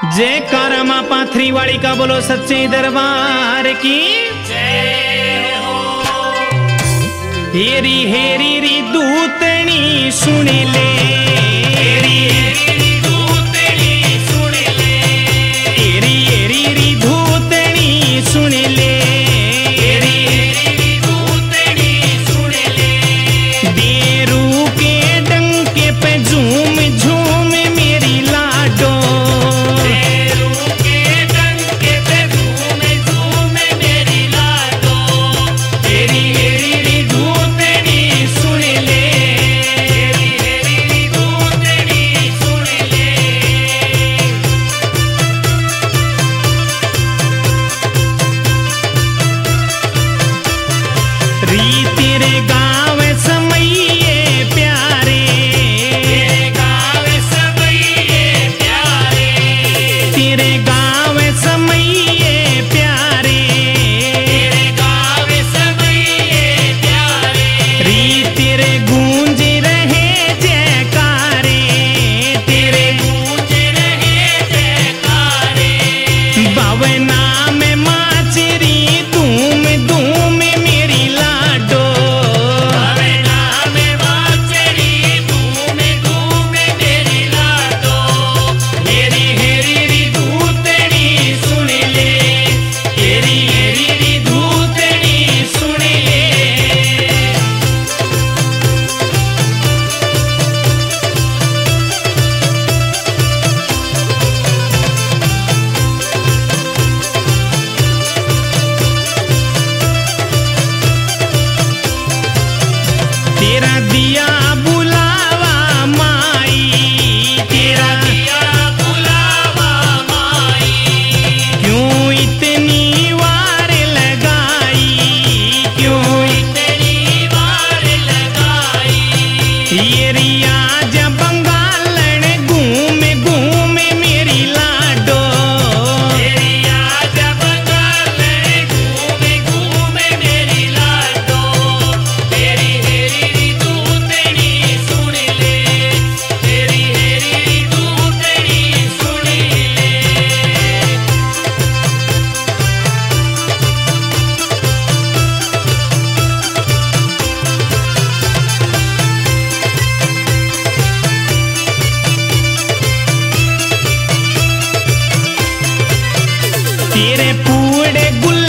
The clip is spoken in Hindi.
जयकारा मां पाथरी वाली का बोलो सच्चे दरबार की जय हो। हेरी हेरी री दूतनी सुन ले, हेरी हेरी दूतनी सुन ले, हेरी हेरी री दूतनी सुन ले, हेरी हेरी दूतनी सुन ले। देरू के डंके पे झूम झूम मेरी लाडो, देरू के डंके पे झूम झूम मेरी लाडो। हेरी हेरी दूतनी सुन ले, हेरी हेरी दूतनी सुन ले। री तेरे गाँव समैये प्यारे, तेरे गाँव सबैये प्यारे, तेरे गाँव समैये प्यारे, तेरे गाँव सबैये प्यारे। री तेरे गूंज रहे जयकारे, तेरे गूंज रहे जयकारे, भवना में माचरी धूम धूम मेरी लाडो, भवना में वाचरी धूम धूम मेरी लाडो। हेरी हेरी दूतनी सुन ले, हेरी हेरी दूतनी सुन ले। तेरा दिया बुलावा माई, तेरा दिया बुलावा माई, क्यों इतनी वार लगाई, क्यों इतनी वार लगाई। ये रिया जब बंगालन घूम घूम मेरी लाडो, तेरी आज बंगाल घूम घूम मेरी लाडो। हेरी हेरी दूतनी सुन ले, हेरी हेरी दूतनी सुन ले। तेरे पूरे गुल